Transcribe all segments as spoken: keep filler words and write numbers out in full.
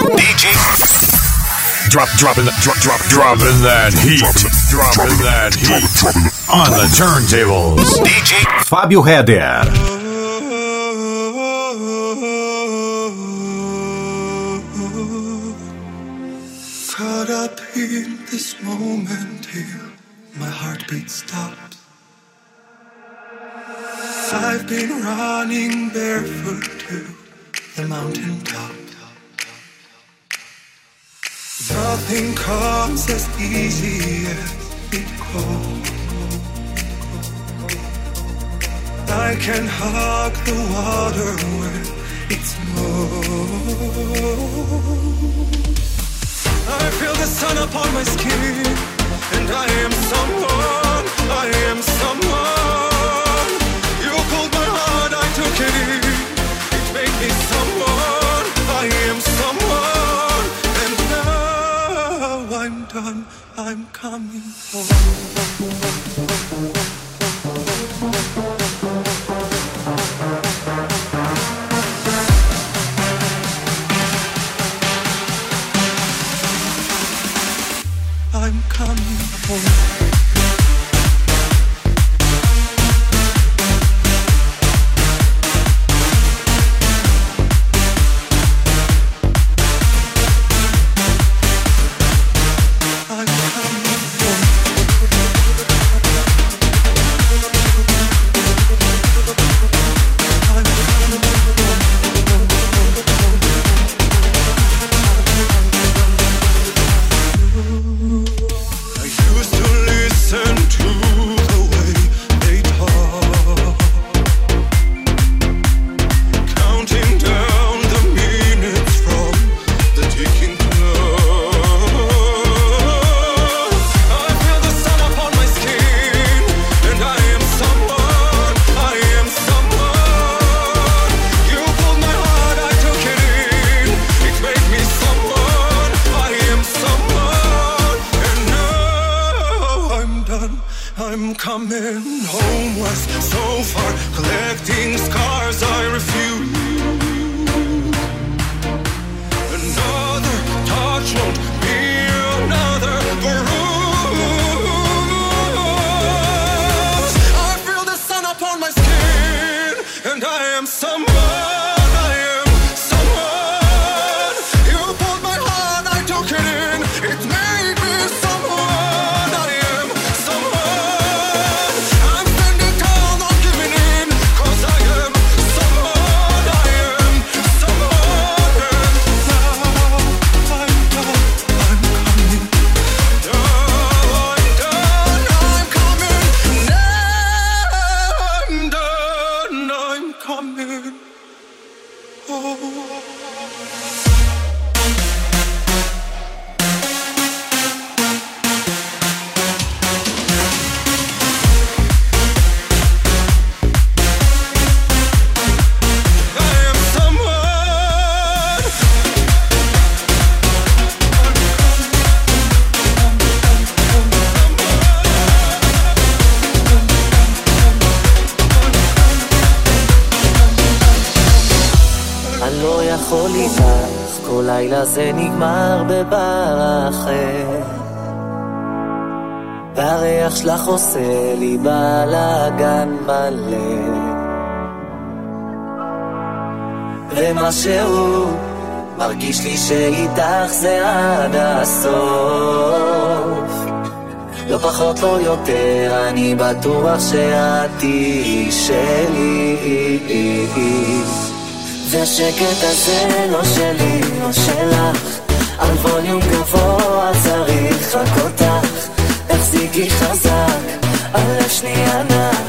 D J Drop, dropping, drop, drop, dropping that heat, dropping that heat on the turntables. D J Fábio Heder. Caught up in this moment here, my heartbeat stopped. I've been running barefoot to the mountaintop. Nothing comes as easy as it goes. I can hug the water when it's low. I feel the sun upon my skin, and I am someone, I am someone. You pulled my heart, I took it in. It made me someone, I am someone. And now I'm done, I'm coming home. I'm coming home. I'm coming home, was so far, collecting scars I refuse. Another touch won't be another bruise. I feel the sun upon my skin, and I am someone, I am someone. You pulled my heart, I took it in, it made me someone, I am someone. I'm standing tall, not giving in, 'cause I am someone, I am someone. And now I'm done, I'm coming. Now I'm done, I'm coming. Now I'm done, I'm coming. Oh. I am someone. אני לא יכול איתך, כל לילה זה נגמר בבר אחר, והריח שלך עושה לי בלגן מלא, ומשהו מרגיש לי שאיתך זה עד הסוף, לא פחות לא יותר, אני בטוח שאת תהיי שלי, והשקט הזה לא שלי, לא שלך, על ווליום גבוה צריך רק אותך, תחזיקי חזק, הלב שלי ענק,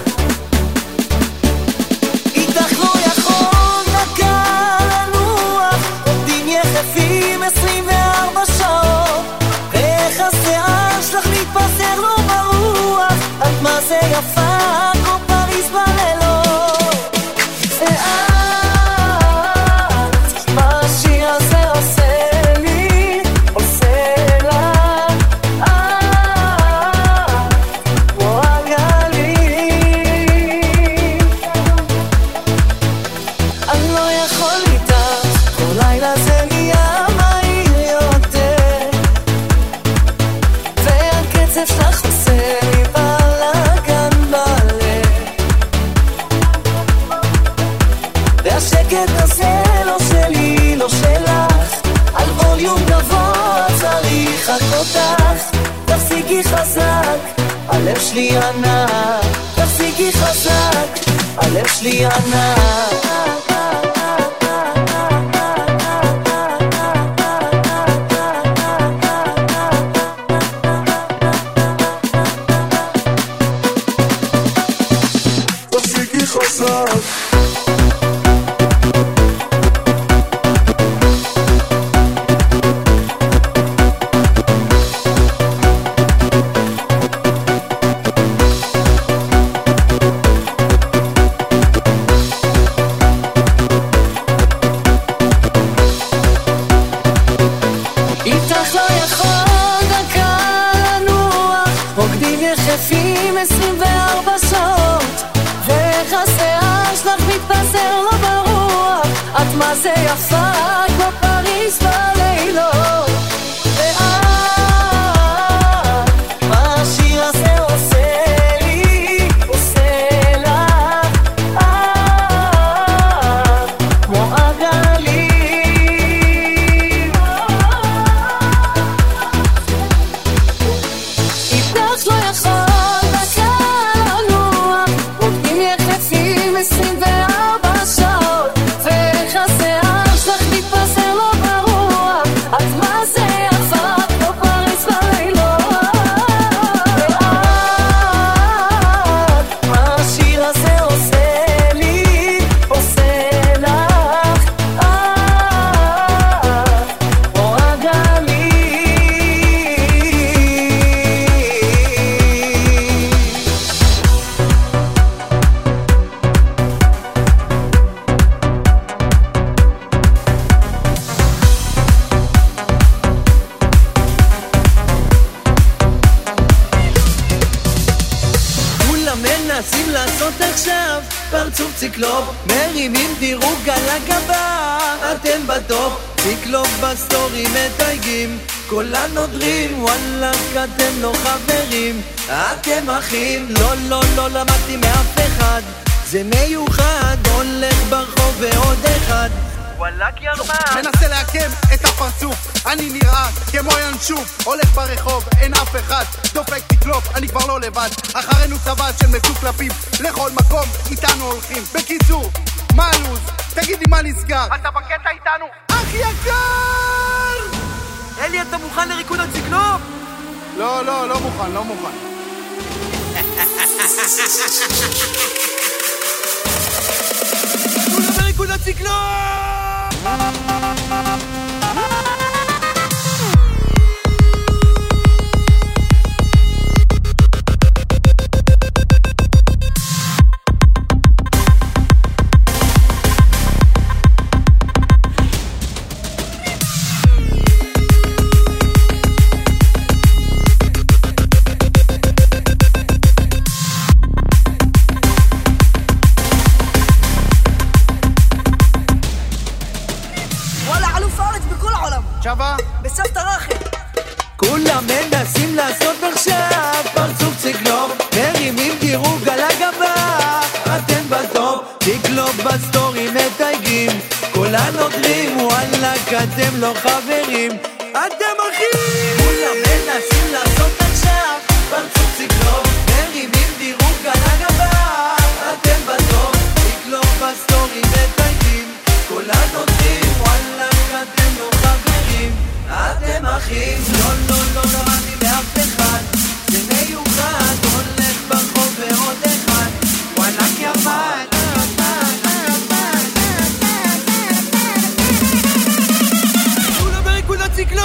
איתך לא יכול דקה לנוח, עובדים יחפים עשרים וארבע שעות, ואיך השיער שלך מתפזר לו ברוח, את מה זה יפה כמו פריז בלילות, ואת לילה זה נהיה מהיר רק אותך, תחזיקי חזק, הלב שלי ענק, תחזיקי חזק, הלב שלי ענק. תחזיקי חזק מה זה יפה כמו פריז בלילות ואת, מה השיר הזה עושה לי, עושה לך את, כמו הגלים איתך לא יכול דקה לנוח, רוקדים יחפים עשרים וארבע שעות פרצוף ציקלופ, מרימים דירוג על הגבה, אתם בטופ, ציקלופ בסטורי מתייגים, כל הנודרים, וואלק אתם לא חברים, אתם אחים, לא לא לא למדתי מאף אחד, זה מיוחד, הולך ברחוב ועוד אחד, וואלק ירמה מנסה להקם את הפרצוף, אני נראה כמו ינשוף, הולך ברחוב, אין אף אחד, דופק תקלוף, אני כבר לא לבד, אחרינו צבא של מסוקלפים, לכל מקום איתנו הולכים. בקיצור, מה הלוז? תגידי מה נסגר? אתה בקטע איתנו? אח יקר! אלי, אתה מוכן לריקוד הציקלופ? לא, לא, לא מוכן, לא מוכן. כולם לריקוד הציקלופ! שווה? בסבתא רחל כולם מנסים לעשות עכשיו פרצוף ציקלופ, מרימים דירוג על הגבה, אתם בטופ, ציקלופ בסטורי מתייגים, כל הנודרים, וואלק אתם לא חברים, אתם אחים. כולם מנסים לעשות עכשיו פרצוף ציקלופ, מרימים דירוג על הגבה, אתם בטופ, ציקלופ בסטורי מתייגים, כל הנודרים, וואלק אתם לא חברים, אתם אחים. לא לא לא למדתי מאף אחד, זה מיוחד, הולך ברחוב ועוד אחד, וואלק יפן. כולם בריקוד הציקלופ.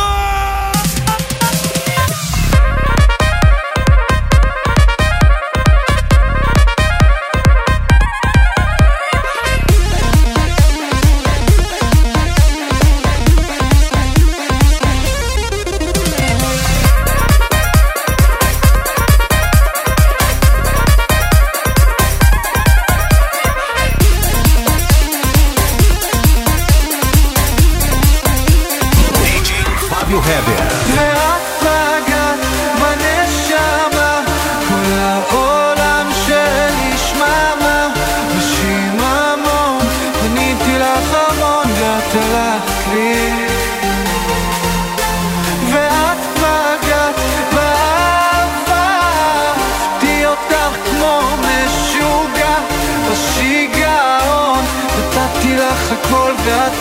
ואת פגעת בנשמה, כל העולם שלי שממה ושיממון, פניתי לך המון ואת הלכת לי. ואת פגעת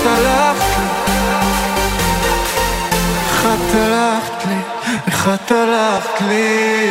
הלכת לי, איך את הלכת לי, איך את הלכת לי.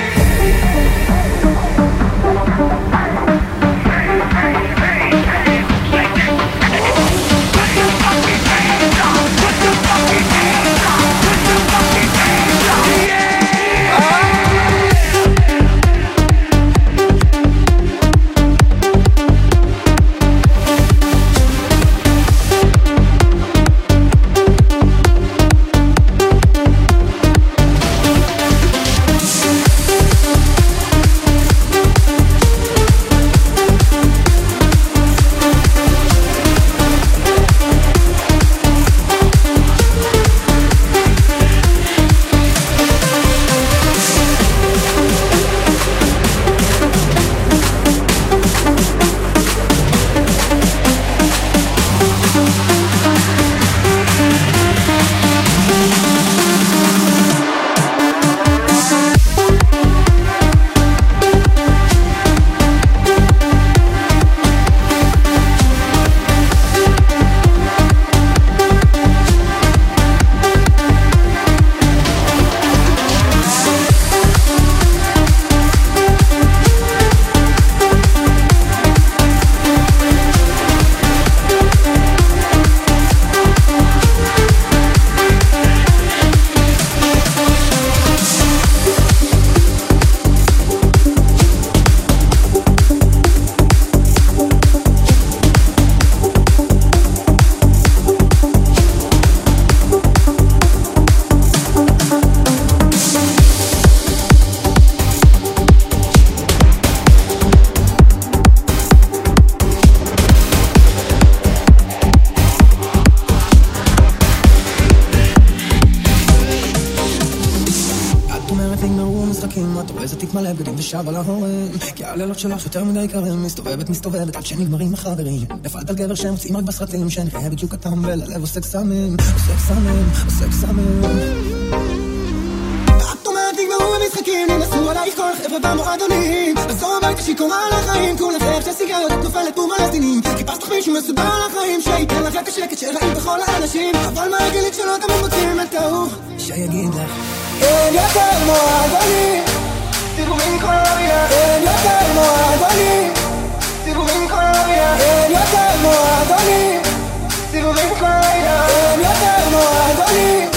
שב על ההורן, כי הלילות שלך יותר מדי קרים, מסתובבת מסתובבת עד שנגמרים החברים. נפלת על גבר שמוצאים רק בסרטים, שנראה בדיוק הטעם וללב עושה קסמים, עושה קסמים, עושה קסמים. את אומרת נגמרו המשחקים, ננסו עלייך כל חבר'ה במועדונים, לחזור הביתה שיכורה על החיים, כולה חייך של סיגריות, את נופלת בום על הסדינים, חיפשת לך מישהו מסודר על החיים, שייתן לך את השקט שראית בכל האנשים, אבל מה הגילית שלא תמיד מוצאים את ההוא שיגיד לך אין יותר מועדונים, סיבובים כל המילה, אין יותר מועדונים, סיבובים כל המילה, אין יותר מועדונים, סיבובים כל המילה, אין יותר מועדונים.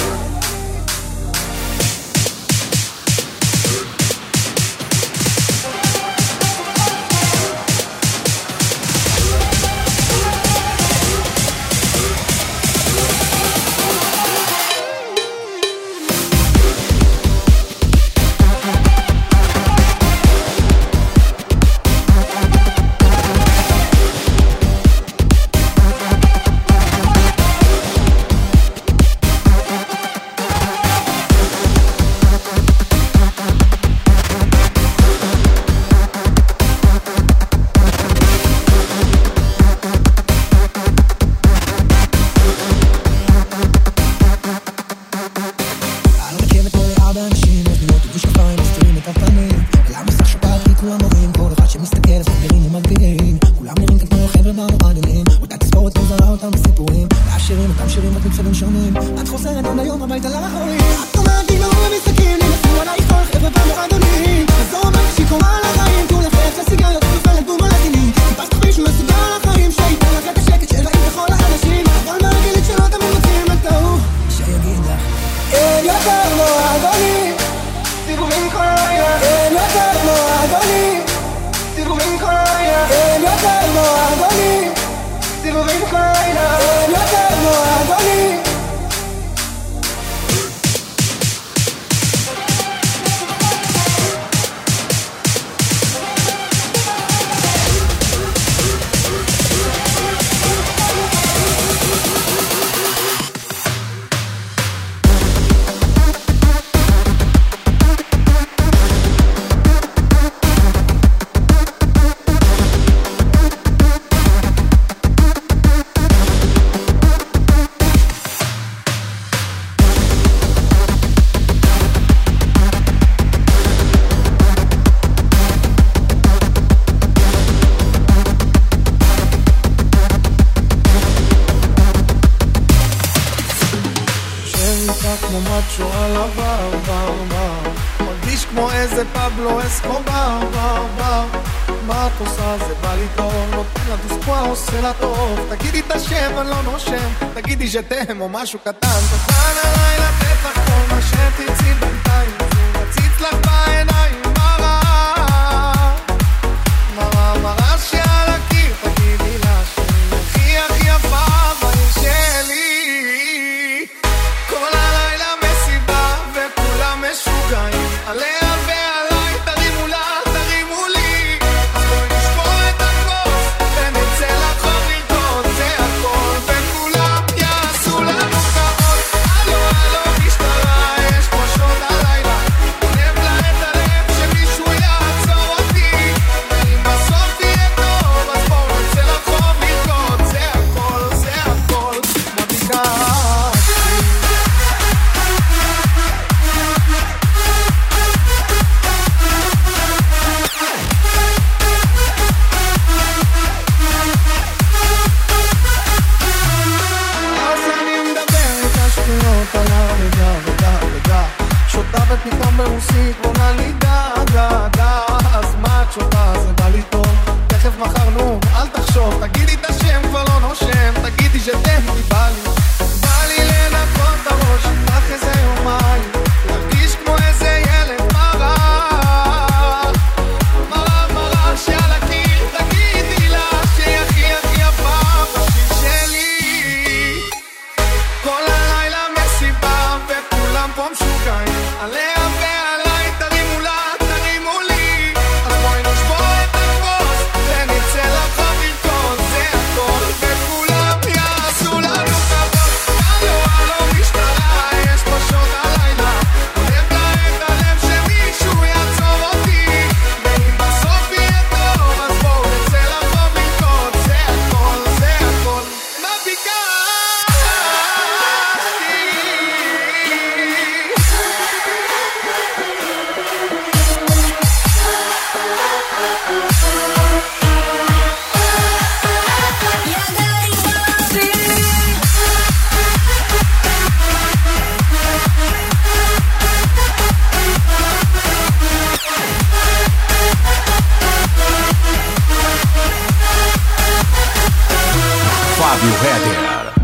אותה כמו מצ'ו על הבר, בר, בר. מרגיש כמו איזה פבלו אסקובר, בר, בר. מה את עושה? זה בא לי טוב, נותן לה דוסקווה, עושה לה טוב. תגידי את השם, אני לא נושם, תגידי שתם או משהו קטן. תוכן עליי לתת לך כל מה שתרצי בינתיים, רציץ לך בעיניים, מראה מראה, מראה שעל הקיר, תגידי לה שהיא הכי הכי יפה בעיר שלי. כל הלילה מסיבה וכולם משוגעים עליה ועליי, תרימו לה, תרימו לי. אז בואי נשבור את הכוס ונצא לחוף לרקוד, זה הכל וכולם יעשו לנו כבוד. הלו הלו משטרה, יש פה שוד הלילה, גונב לה את הלב שמישהו יעצור אותי, ואם בסוף יהיה טוב אז בואו נצא לחוף לרקוד, זה הכל, זה הכל כמו ביקשתי. אז אני מדבר את השטויות על הרגע רגע רגע, שוטבת פתאום ברוסית בונה לי דה דה דה. אז מה את שוטה? זה בא לי טוב, תכף מחר נו אל תחשוב, תגידי את השם כבר לא נושם, תגידי שתם כי בא לי, בא לי לנקות את הראש איתך איזה יומיים, להרגיש כמו איזה ילד. מראה מראה מראה שעל הקיר, תגידי לה שהיא הכי הכי יפה בשביל שלי. כל הלילה מסיבה וכולם פה משוגעים עליה ועליי, תרימו לה, תרימו לי. אז בואי נשבור את הכוס ונצא לחוף לרקוד, זה הכל וכולם יעשו לנו כבוד. הלו הלו משטרה, יש פה שוד הלילה, גונב לה את הלב שמישהו יעצור אותי, ואם בסוף יהיה טוב אז בואו נצא לחוף לרקוד, זה הכל, זה הכל מה ביקשתי. Fábio Header.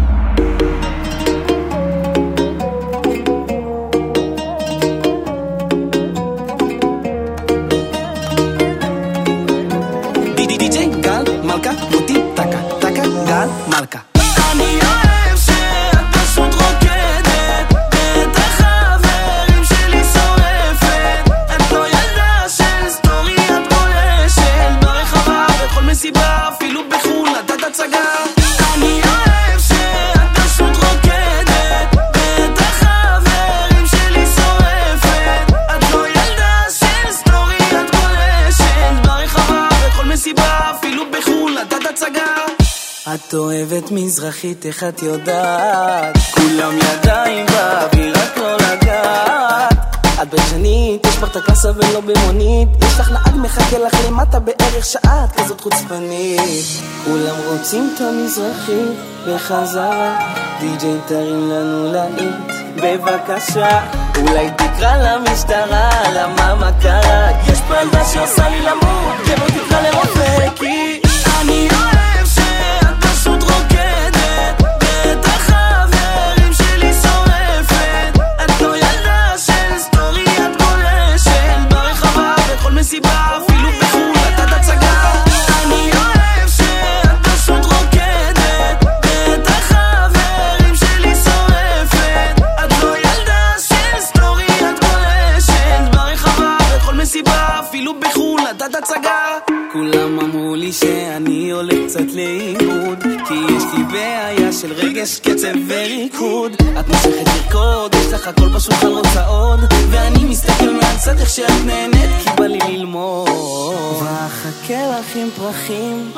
די-די-די-ג'יי גל מלכה, אותי טקה, טקה, גל מלכה. אני אוהב שאת פשוט רוקדת, את החברים שלי שורפת, את לא ילדה של סטורי, את גולשת ברחבה, בכל מסיבה, אפילו בחול, נתת הצגה. אני אוהב שאת פשוט רוקדת, את החברים שלי שורפת, את לא ילדה של סטורי, את גולשת ברחבה, בכל מסיבה, אפילו בחול, נתת הצגה. את אוהבת מזרחית, איך את יודעת? כולם ידיים באוויר, רק לא לגעת. את בג'נית, יש פרטה קלאסה ולא במונית, יש לך נהג מחכה לך למטה בערך שעה, את כזאת חוצפנית. כולם רוצים את המזרחית בחזרה, די-ג'יי תרים לנו להיט בבקשה. אולי תקרא למשטרה, למה מה קרה? יש פה ילדה שעושה לי למות, כן או תקרא לרופא, כי אני אוהב שאת פשוט רוקדת, ואת החברים שלי שורפת, את לא ילדה של סטורי, את גולשת ברחבה, בכל מסיבה, אפילו בחול, נתת הצגה. אני אוהב שאת פשוט רוקדת, ואת החברים שלי שורפת, את לא ילדה של סטורי, את גולשת ברחבה, בכל מסיבה, אפילו בחול, נתת הצגה. כולם אמרו לי שאני הולך קצת לאיבוד, כי יש לי בעיה של רגש, קצב וריקוד. את מושכת לרקוד, יש לך הכל פשוט על רוצה עוד, ואני מסתכל מהצד איך שאת נהנית, כי בא לי ללמוד. ואחכה לך עם פרחים,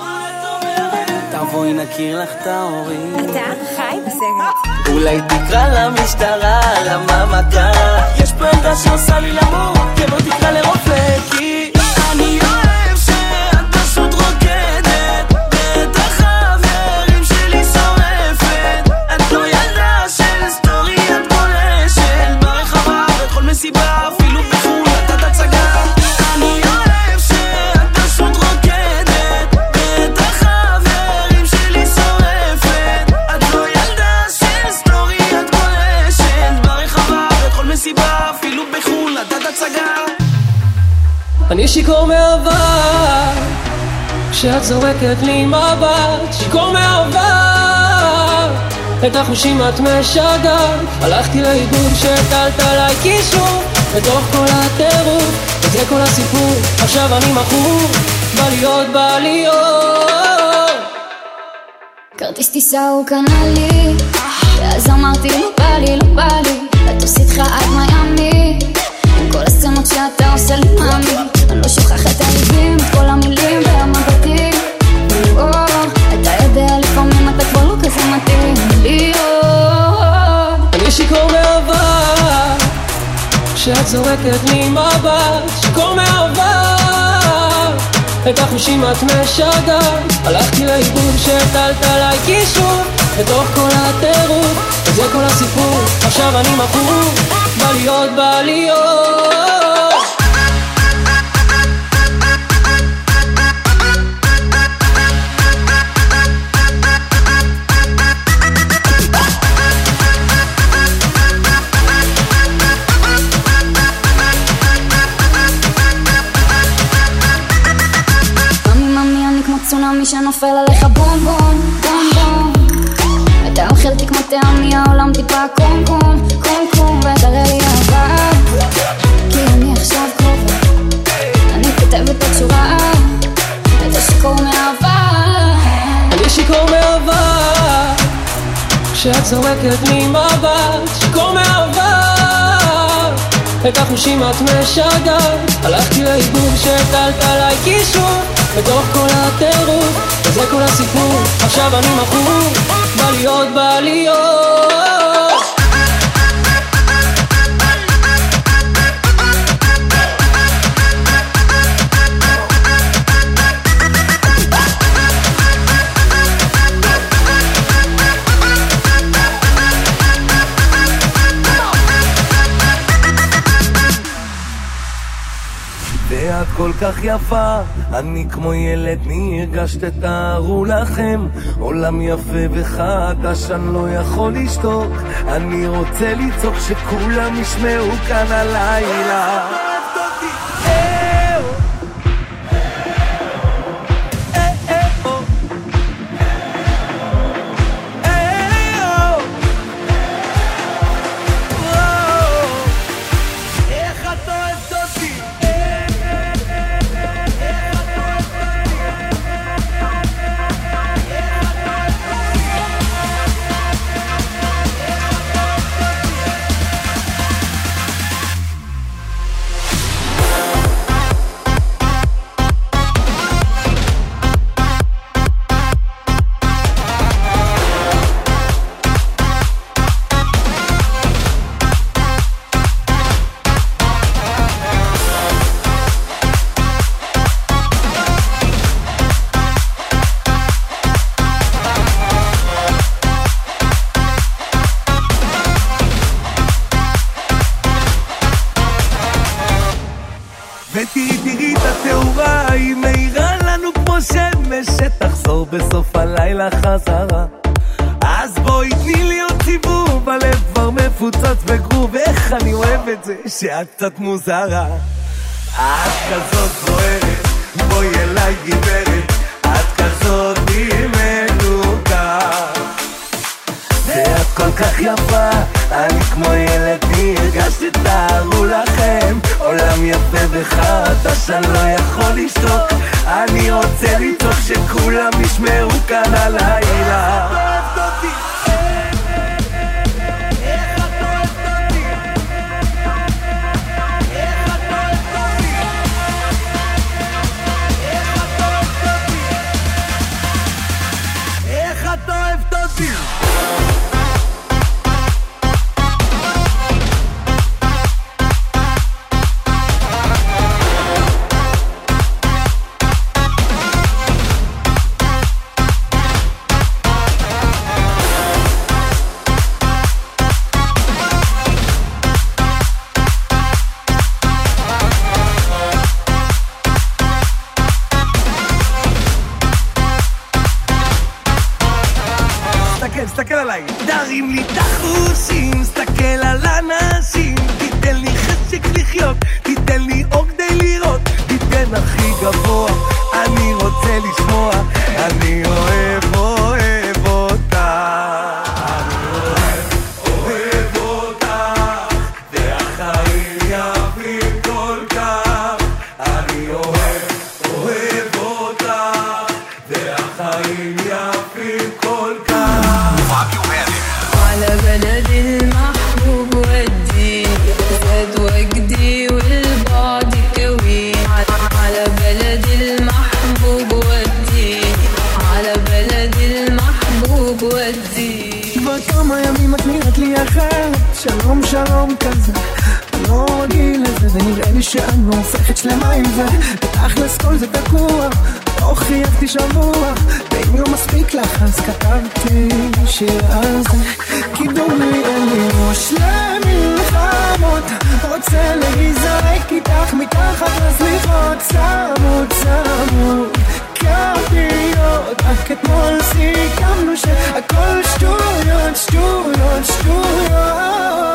תבואי נכיר לך את ההורים. אתה חי בסרט. אולי תקרא למשטרה, למה מה קרה? יש פה ילדה שעושה לי למות, כן או תקרא לרופא, כי אני אוהב שאת פשוט רוקדת, ואת החברים שלי שורפת, את לא ילדה של סטורי, את גולשת מסיבה, אפילו בחול נתת הצגה. אני אוהב שאת פשוט רוקדת, ואת החברים שלי שורפת. את לא ילדה של סטורי, את גולשת ברחבה, בכל מסיבה, אפילו בחול נתת הצגה. אני שיקור מעבר, כשאת זורקת לי מבט, שיקור מעבר, את החושים את משגעת. הלכתי לאיבוד שטלת עליי קישור, בתוך כל הטירוף, וזה כל הסיפור. עכשיו אני מכור, בא להיות, בא להיות. כרטיס טיסה הוא קנה לי, ואז אמרתי לא בא לי, לא בא לי לטוס איתך עד מיאמי, עם כל הסצנות שאתה עושה לי מאמי. אני לא שוכח את הליבים, את כל המילים והמבטים. אתה יודע לפעמים אתה כבר לא כזה מתאים להיות. אני שיקור מעבר, כשאת זורקת לי מבט, שיקור מעבר, את החושים את משגעת. הלכתי לאיבוד שטלת עליי קישור, בתוך כל הטירוף, וזה כל הסיפור. עכשיו אני מכור, בא להיות, בא להיות. צונמי שנופל עליך בום בום בום בום. אתה אוכל תקמו טעמי, העולם טיפה קום קום קום קום, ותראה לי אהבה, כי אני עכשיו קרובה. אני כותבת את שורה, אתה שיקור מעבר. אני שיקור מעבר, כשאת זורקת לי מבט, שיקור מעבר, את החושים את משגעת. הלכתי לאיבוד שטלת עליי קישור, בתוך כל הטירוף, וזה כל הסיפור. עכשיו אני מכור, בא להיות, בא להיות. ואת כל כך יפה, אני כמו ילד נרגש, תתארו לכם עולם יפה וחדש, אני לא יכול לשתוק, אני רוצה לצעוק שכולם ישמעו כאן הלילה. ותראי תראי את התאורה, היא מאירה לנו כמו שמש, שתחזור בסוף הלילה חזרה. אז בואי תני לי עוד סיבוב, הלב כבר מפוצץ בגרוב, איך אני אוהב את זה שאת קצת מוזרה. את כזאת זוהרת, בואי אליי גברת, את כזאת מנוקה, ואת כל כך יפה, אני כמו ילד נרגש, תתארו לכם עולם יפה וחדש, אני לא יכול לשתוק, אני רוצה לצעוק שכולם ישמעו כאן הלילה. איך את אוהבת אותי? שלום שלום כזה, לא רגיל לזה, ונראה לי שאני לא הופכת שלמה עם זה. בתכלס כל זה תקוע, לא חייבתי שבוע, ואם לא מספיק לך אז כתבתי שיר על זה. קידום לי אין לי ראש למלחמות, רוצה להיזרק איתך מתחת לסליחות. צמוד צמוד כפיות, רק אתמול סיכמנו שהכל שטויות שטויות שטויות.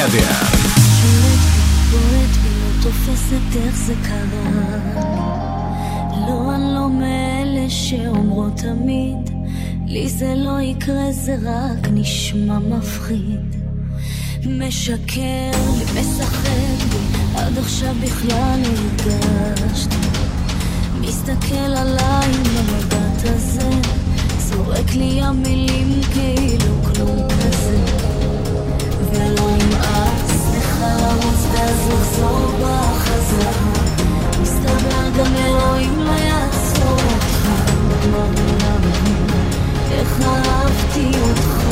Better. בועט בי, לא תופסת איך זה קרה. לא, אני לא מאלה שאומרות תמיד לי זה לא יקרה, זה רק נשמע מפחיד. משקר לי, משחק בי, עד עכשיו בכלל הרגשתי. מסתכל עליי עם המבט הזה, זורק לי המילים כאילו כלום כזה. ולא נמאס לך לרוץ ואז לחזור בחזרה. מסתבר גם אלוהים לא יעצור אותך. נגמר מלמדים איך אהבתי אותך.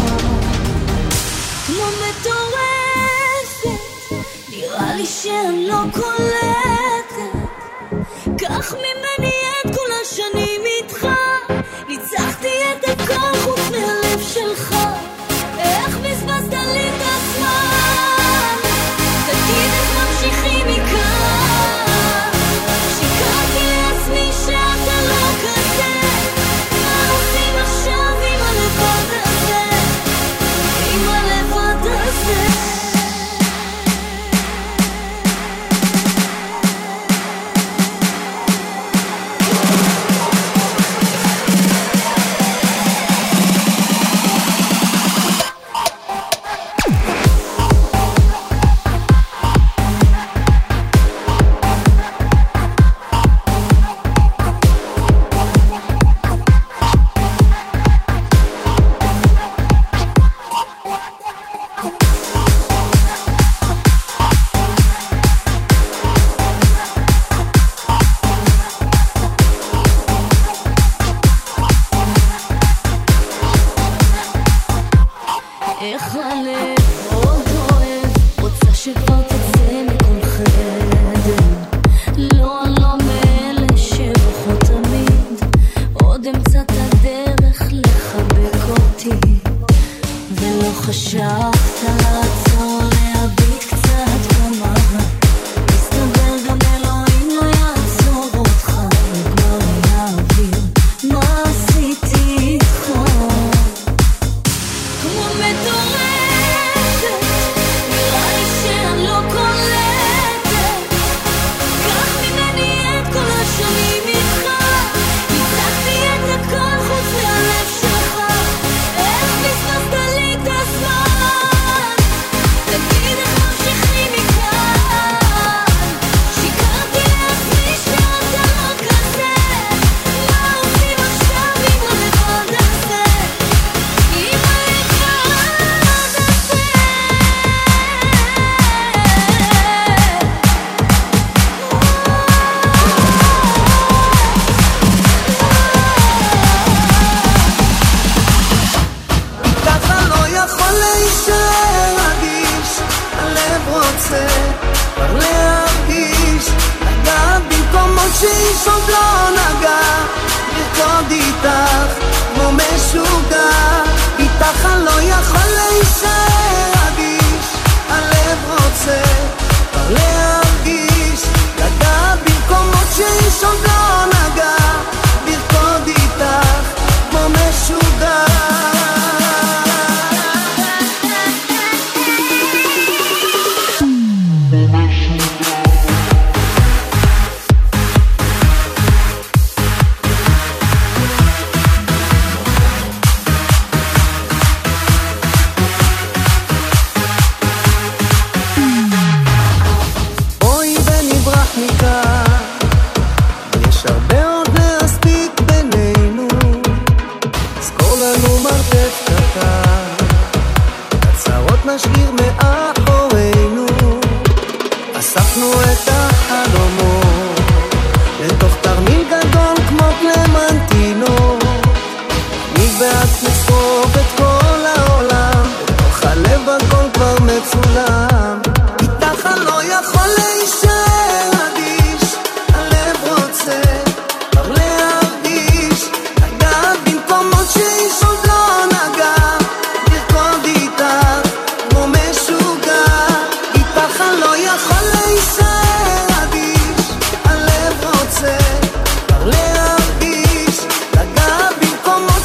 כמו מטורפת, נראה לי שאני לא קולטת. קח ממני את כל השנים איתך, ניצחתי את הכל חוץ מהלב שלך. איך בזבזת לי את הזמן, תגיד איך ממשיכים מכאן. שיקרתי לעצמי שאתה לא כזה, מה עושים עכשיו עם הלבד הזה, עם הלבד הזה.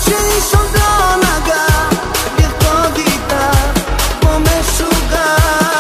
Sugar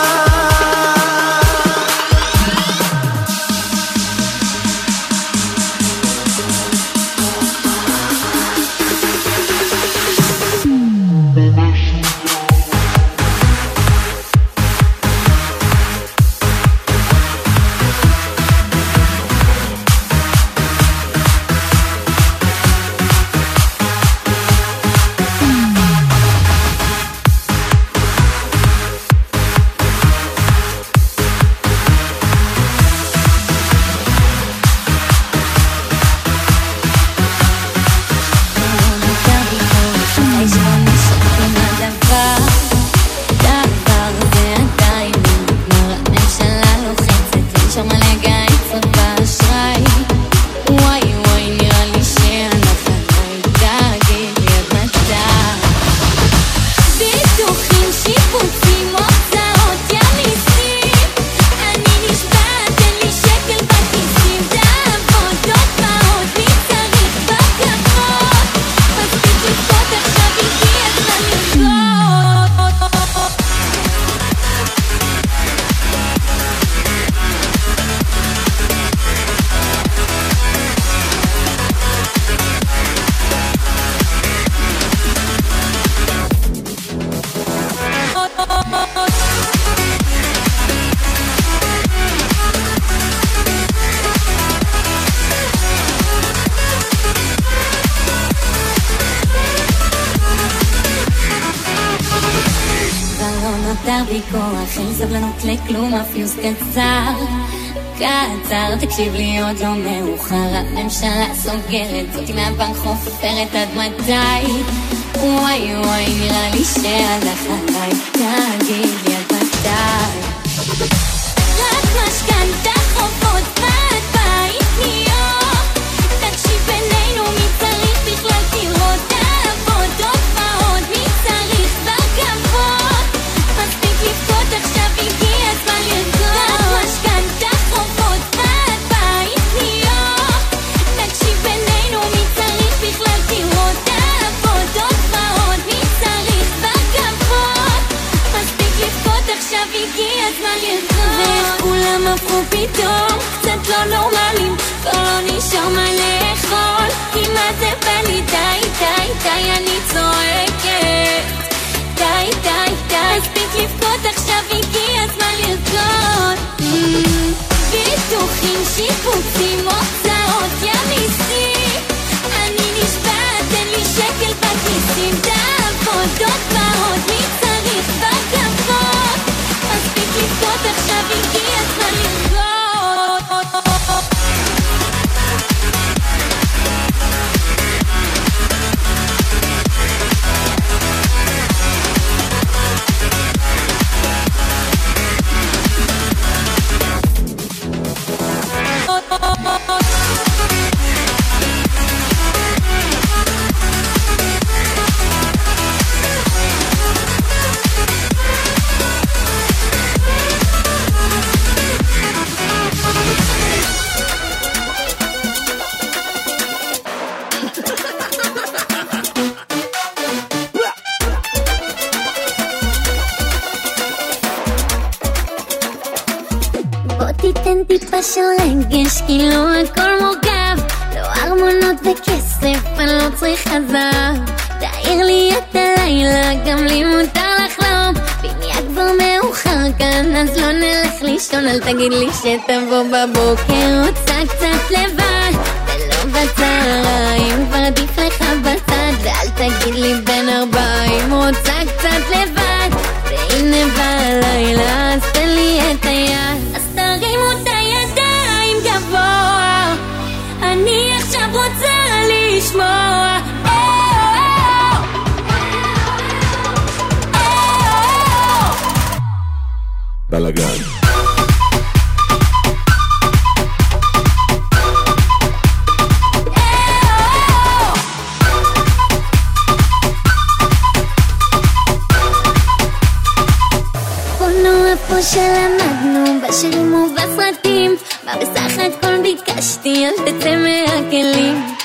בי כוח, אין סבלנות לכלום, הפיוס קצר קצר, תקשיב לי עוד לא מאוחר, הממשלה סוגרת, זאתי מהבנק חופרת עד מתי? וואי וואי נראה לי שהלך עליי, תגיד לי עד מתי? רק משכנתה חובות ועד בית קניות, תקשיב בינינו מי צריך בכלל דירות, עבודות ועוד מי צריך בכבוד, מספיק לבכות עכשיו הגיע הזמן לרקוד. רק משכנתה חובות ועד בית קניות, תקשיב בינינו מי צריך בכלל דירות, עבודות ועוד מי צריך בכבוד, מספיק לבכות עכשיו הגיע הזמן לרקוד. ואיך כולם הפכו פתאום קצת לא נורמלים, כבר לא נשאר מה לאכול, כי מה זה בא לי? די די די אני צועקת, די די די מספיק לבכות עכשיו הגיע הזמן לרקוד. ביטוחים, שיפוצים, הוצאות, יא מיסים, אני נשבעת אין לי שקל בכיסים, עבודות ועוד מי צריך בכבוד, מספיק לבכות עכשיו הגיע הזמן לרקוד. תיתן טיפה של רגש, כאילו הכל מורכב, לא ארמונות וכסף, אני לא צריכה זהב. תאיר לי את הלילה, גם לי מותר לחלום, ואם יהיה כבר מאוחר כאן, אז לא נלך לישון, אל תגיד לי שתבוא בבוקר, רוצה קצת לבד, ולא בצהריים, כבר עדיף לך בצד, ואל תגיד לי בין ארבעים, רוצה קצת לבד, והנה בלילה, אז תן לי את היד, אז תרימו את הידיים גבוה, אני עכשיו רוצה לשמוע. בלגן פה שלמדנו בשירים ובסרטים, מה בסך הכל ביקשתי, אל תצא מהכלים,